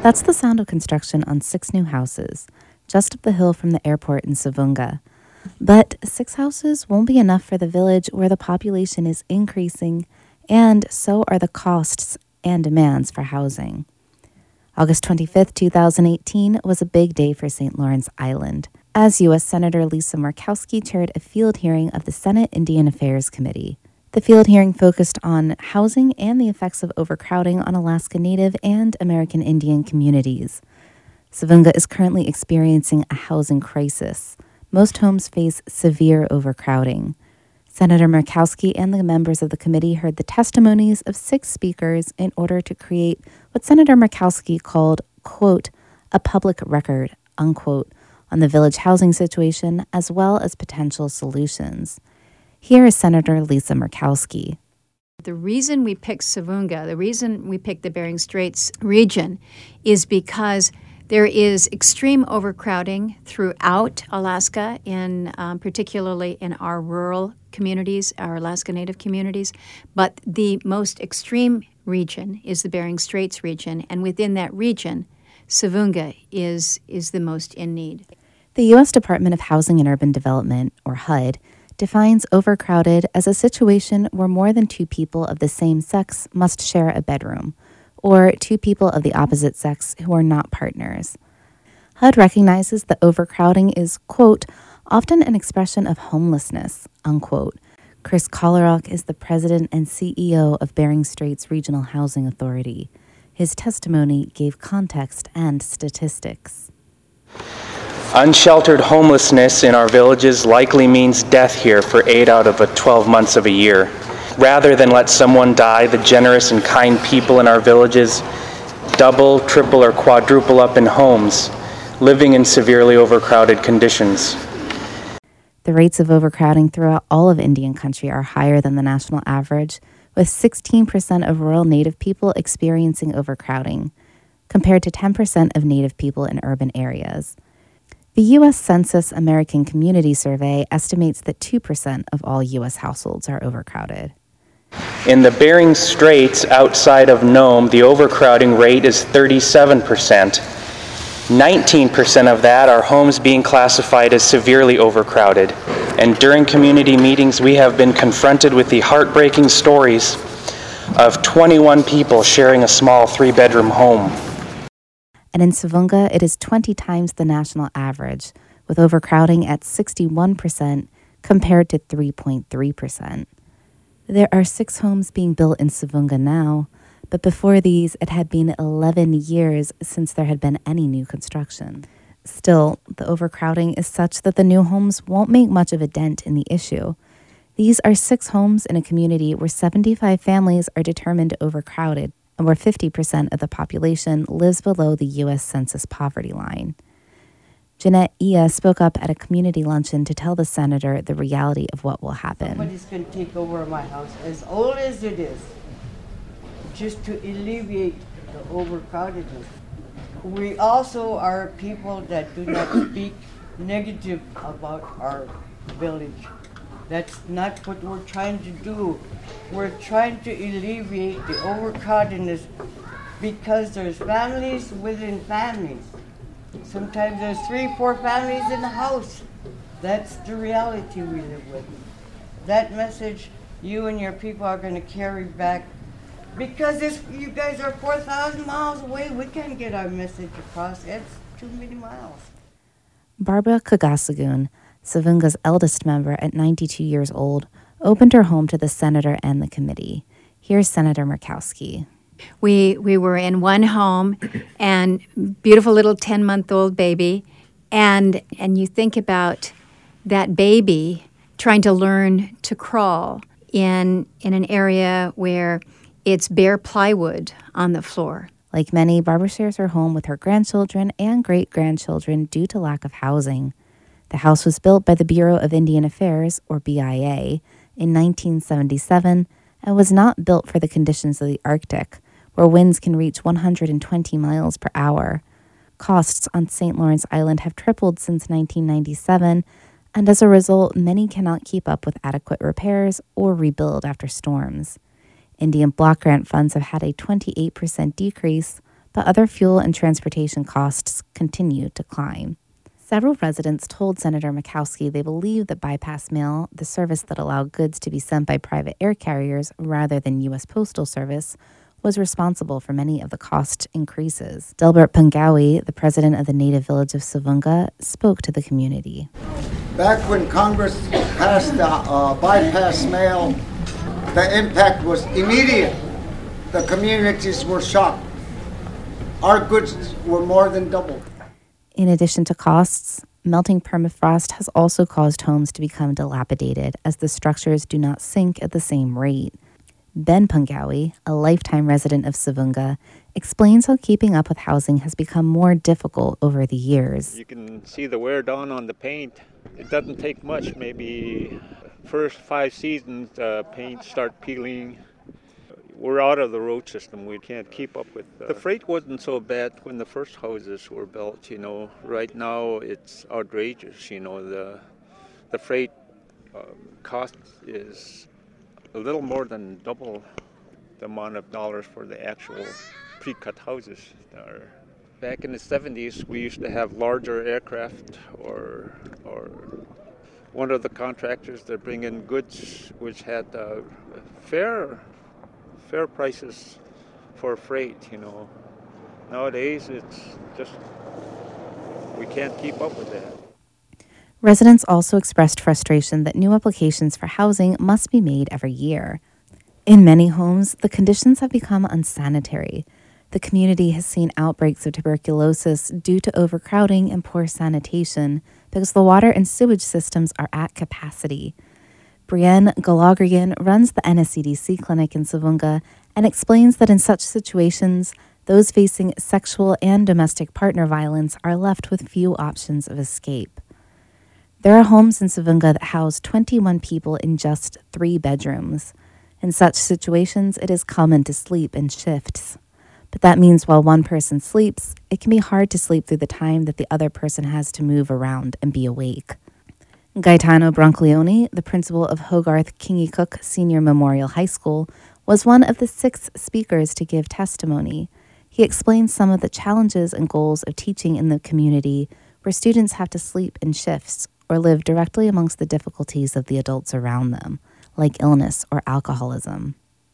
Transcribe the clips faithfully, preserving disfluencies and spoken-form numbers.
That's the sound of construction on six new houses, just up the hill from the airport in Savunga. But six houses won't be enough for the village where the population is increasing, and so are the costs and demands for housing. August twenty-fifth, twenty eighteen was a big day for Saint Lawrence Island, as U S Senator Lisa Murkowski chaired a field hearing of the Senate Indian Affairs Committee. The field hearing focused on housing and the effects of overcrowding on Alaska Native and American Indian communities. Savunga is currently experiencing a housing crisis. Most homes face severe overcrowding. Senator Murkowski and the members of the committee heard the testimonies of six speakers in order to create what Senator Murkowski called, quote, a public record, unquote, on the village housing situation as well as potential solutions. Here is Senator Lisa Murkowski. The reason we picked Savunga, the reason we picked the Bering Straits region, is because there is extreme overcrowding throughout Alaska, in um, particularly in our rural communities, our Alaska Native communities. But the most extreme region is the Bering Straits region, and within that region, Savunga is is the most in need. The U S Department of Housing and Urban Development, or H U D, defines overcrowded as a situation where more than two people of the same sex must share a bedroom, or two people of the opposite sex who are not partners. H U D recognizes that overcrowding is, quote, often an expression of homelessness, unquote. Chris Kolarok is the president and C E O of Bering Straits Regional Housing Authority. His testimony gave context and statistics. Unsheltered homelessness in our villages likely means death here for eight out of the twelve months of a year. Rather than let someone die, the generous and kind people in our villages double, triple, or quadruple up in homes, living in severely overcrowded conditions. The rates of overcrowding throughout all of Indian country are higher than the national average, with sixteen percent of rural Native people experiencing overcrowding, compared to ten percent of Native people in urban areas. The U S Census American Community Survey estimates that two percent of all U S households are overcrowded. In the Bering Straits outside of Nome, the overcrowding rate is thirty-seven percent. nineteen percent of that are homes being classified as severely overcrowded. And during community meetings, we have been confronted with the heartbreaking stories of twenty-one people sharing a small three-bedroom home. And in Savunga, it is twenty times the national average, with overcrowding at sixty-one percent compared to three point three percent. There are six homes being built in Savunga now, but before these, it had been eleven years since there had been any new construction. Still, the overcrowding is such that the new homes won't make much of a dent in the issue. These are six homes in a community where seventy-five families are determined overcrowded, and where fifty percent of the population lives below the U S Census poverty line. Jeanette Ia spoke up at a community luncheon to tell the senator the reality of what will happen. Somebody's going to take over my house, as old as it is, just to alleviate the overcrowdedness. We also are people that do not speak negative about our village. That's not what we're trying to do. We're trying to alleviate the overcrowdedness because there's families within families. Sometimes there's three, four families in the house. That's the reality we live with. That message you and your people are going to carry back, because if you guys are four thousand miles away, we can't get our message across. It's too many miles. Barbara Kagasagoon, Savunga's eldest member at ninety-two years old, opened her home to the senator and the committee. Here's Senator Murkowski. We we were in one home, and beautiful little ten-month-old baby, and and you think about that baby trying to learn to crawl in in an area where it's bare plywood on the floor. Like many, Barbara shares her home with her grandchildren and great-grandchildren due to lack of housing. The house was built by the Bureau of Indian Affairs, or B I A, in nineteen seventy-seven and was not built for the conditions of the Arctic, where winds can reach one hundred twenty miles per hour. Costs on Saint Lawrence Island have tripled since nineteen ninety-seven, and as a result, many cannot keep up with adequate repairs or rebuild after storms. Indian block grant funds have had a twenty-eight percent decrease, but other fuel and transportation costs continue to climb. Several residents told Senator Murkowski they believe that bypass mail, the service that allowed goods to be sent by private air carriers rather than U S Postal Service, was responsible for many of the cost increases. Delbert Pungawi, the president of the native village of Savunga, spoke to the community. Back when Congress passed the uh, bypass mail, the impact was immediate. The communities were shocked. Our goods were more than doubled. In addition to costs, melting permafrost has also caused homes to become dilapidated as the structures do not sink at the same rate. Ben Pungawi, a lifetime resident of Savunga, explains how keeping up with housing has become more difficult over the years. You can see the wear down on the paint. It doesn't take much, maybe first five seasons, uh, paint start peeling. We're out of the road system. We can't keep up with. Uh, the freight wasn't so bad when the first houses were built, you know. Right now it's outrageous, you know. The the freight uh, cost is a little more than double the amount of dollars for the actual pre-cut houses. Are. Back in the seventies, we used to have larger aircraft, or or one of the contractors that bring in goods which had uh, fair. fair prices for freight, you know. Nowadays, it's just, we can't keep up with that. Residents also expressed frustration that new applications for housing must be made every year. In many homes, the conditions have become unsanitary. The community has seen outbreaks of tuberculosis due to overcrowding and poor sanitation because the water and sewage systems are at capacity. Brienne Galagrian runs the N S C D C clinic in Savunga and explains that in such situations, those facing sexual and domestic partner violence are left with few options of escape. There are homes in Savunga that house twenty-one people in just three bedrooms. In such situations, it is common to sleep in shifts. But that means while one person sleeps, it can be hard to sleep through the time that the other person has to move around and be awake. Gaetano Broncleone, the principal of Hogarth Kingicook Senior Memorial High School, was one of the six speakers to give testimony. He explained some of the challenges and goals of teaching in the community where students have to sleep in shifts or live directly amongst the difficulties of the adults around them, like illness or alcoholism.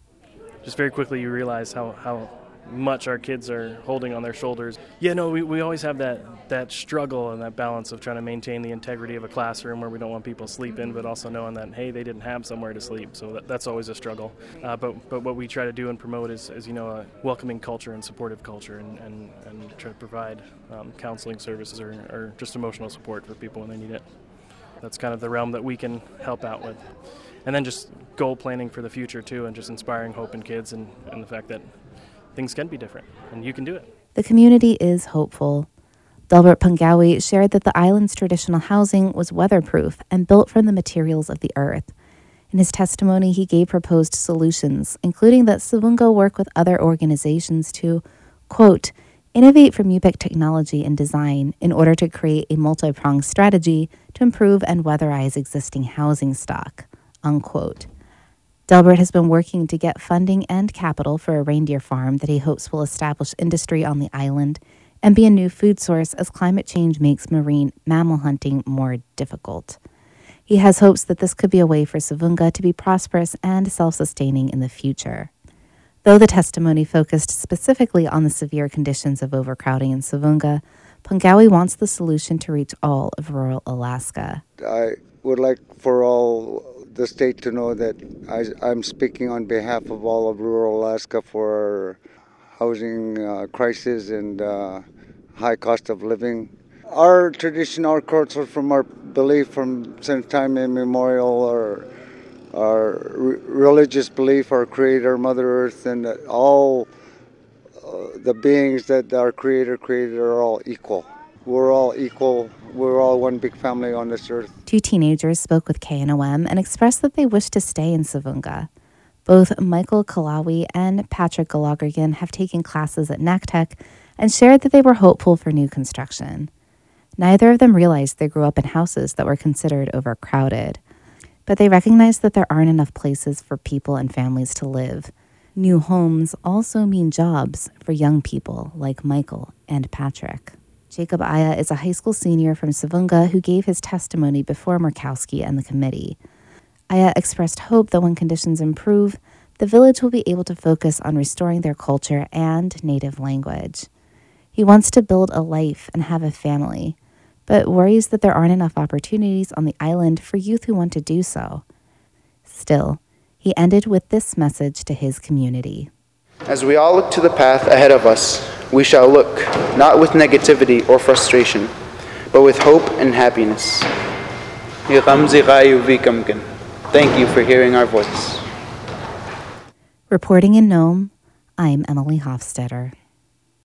Just very quickly you realize how, how much our kids are holding on their shoulders. Yeah, no, we, we always have that, that struggle and that balance of trying to maintain the integrity of a classroom where we don't want people sleeping, but also knowing that, hey, they didn't have somewhere to sleep. So that, that's always a struggle. Uh, but but what we try to do and promote is, is you know, a welcoming culture and supportive culture, and, and, and try to provide um, counseling services or, or just emotional support for people when they need it. That's kind of the realm that we can help out with. And then just goal planning for the future, too, and just inspiring hope in kids and, and the fact that things can be different, and you can do it. The community is hopeful. Delbert Pungawi shared that the island's traditional housing was weatherproof and built from the materials of the earth. In his testimony, he gave proposed solutions, including that Savunga work with other organizations to, quote, innovate from U P I C technology and design in order to create a multi-pronged strategy to improve and weatherize existing housing stock, unquote. Delbert has been working to get funding and capital for a reindeer farm that he hopes will establish industry on the island and be a new food source as climate change makes marine mammal hunting more difficult. He has hopes that this could be a way for Savunga to be prosperous and self-sustaining in the future. Though the testimony focused specifically on the severe conditions of overcrowding in Savunga, Pungawi wants the solution to reach all of rural Alaska. I would like for all the state to know that I, I'm speaking on behalf of all of rural Alaska for our housing uh, crisis and uh, high cost of living. Our tradition, our culture, from our belief from since time immemorial, our, our re- religious belief, our Creator, Mother Earth, and all uh, the beings that our Creator created are all equal. We're all equal. We're all one big family on this earth. Two teenagers spoke with K N O M and expressed that they wish to stay in Savunga. Both Michael Kalawi and Patrick Galagrigan have taken classes at NACTEC and shared that they were hopeful for new construction. Neither of them realized they grew up in houses that were considered overcrowded, but they recognized that there aren't enough places for people and families to live. New homes also mean jobs for young people like Michael and Patrick. Jacob Aya is a high school senior from Savunga who gave his testimony before Murkowski and the committee. Aya expressed hope that when conditions improve, the village will be able to focus on restoring their culture and native language. He wants to build a life and have a family, but worries that there aren't enough opportunities on the island for youth who want to do so. Still, he ended with this message to his community. As we all look to the path ahead of us, we shall look not with negativity or frustration, but with hope and happiness. Thank you for hearing our voice. Reporting in Nome, I'm Emily Hofstetter.